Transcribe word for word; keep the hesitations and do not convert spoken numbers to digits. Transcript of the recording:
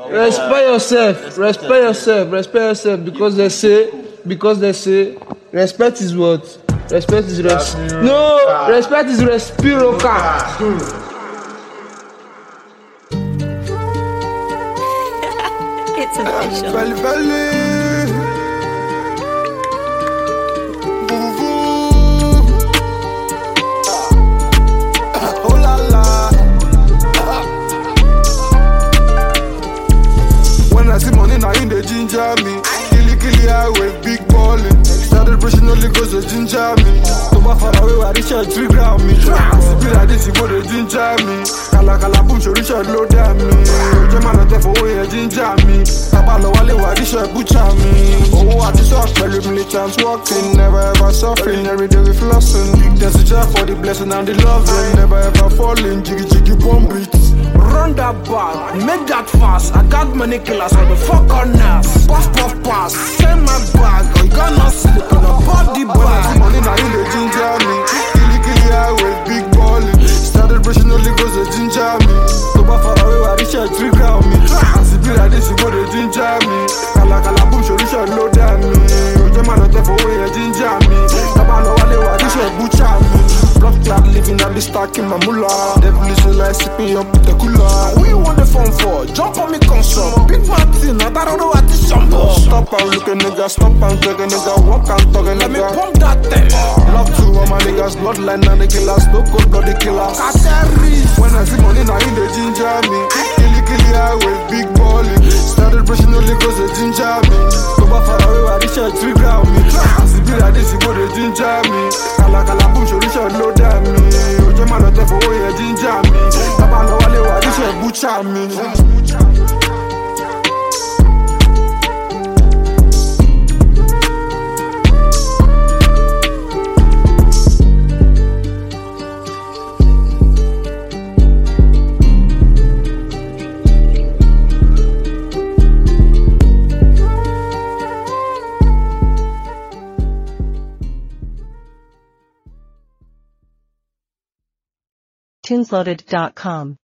Respect yourself. Respect yourself. Respect yourself because they say because they say respect is what? Respect is res. No, respect is reciprocal. It's official. Belly, belly. Boo, boo. Oh la la. When I see money, now in the ginger me. Killy killy highway, big ballin'. Started brushing only goes to ginger me. To my far away, I reach out three gram me. Be like this, you go to ginger me. Kala kala boom, show reach out low down me. Jema no te for way, ginger me. Kabalo wale wa reach out butcher me. Oh, I just walk, very militants walking. Never ever suffering, every day we flossing. There's a job for the blessing and the loving. Never ever falling, jiggy jiggy bomb beats. Run that bag, make that fast. I got many killers on the fuck on us. Puff puff pass, send my bag. Or you gonna sleep in a body bag. Money now in the ginger me. Killy killy highway, big ballin'. Started brushing only goes to ginger me. To my far away, I reach out three gram me. As it be like this, you go to ginger me. Kala kala boom, show reach out low down me. Jema no te for way, ginger me. Kabalo wale wa reach out butcher me. Blood clot living, I be stacking my mullah. Devil is like sipping up with the cooler. Who you want the phone for? Jump on me console. Big Martin, I don't know what this sample. Stop and look a nigga, stop and take a nigga, walk and talk a nigga. Let me pump that thing. Love to all my niggas, bloodline and the killers, no cold bloody killers. When I see money, now in the ginger me. Killy killy highway, big ballin'. Started brushing only goes to ginger me. Go back far away, I reach out three gram me. As it be like this, you go to ginger me. Kala kala boom, show reach out low down me. Jema no te for way, ginger me. Kabalo wale wa reach out butcher me. tunesloaded dot com